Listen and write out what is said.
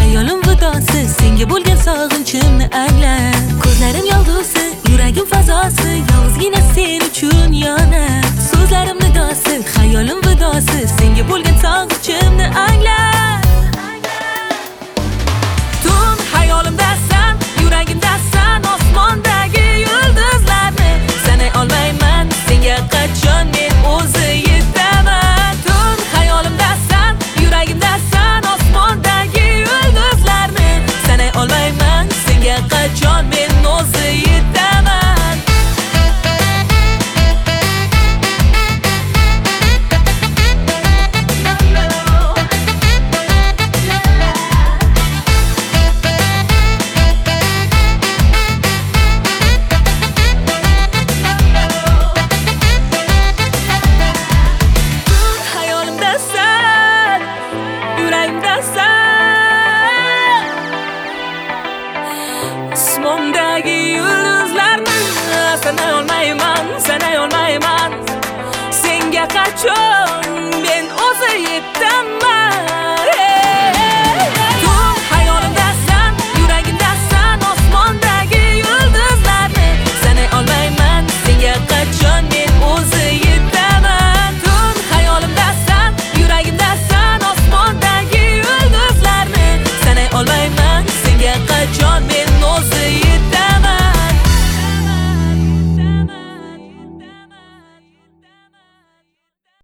Hayolim vidosi, senga bo'lgan sog'inchimni angla. Ko'zlarim yog'dusi, yuragim fazosi, yolg'izgina sen uchun yonar. So'zlarim nidosi, hayolim vidosi, senga bo'lgan sog'inchimni angla. Tun hayolimdasan, yuragimdasan, osmondagi yulduzlarni sanay olmayman, senga qachon men o'zi yetaman. Tun hayolimdasan, yuragimdasan, osmondagi yulduzlarni sanay olmayman, senga qachon men o'zi yetaman. Osmondagi yulduzlarni sanay olmayman, senga qachon men o'zi yetaman.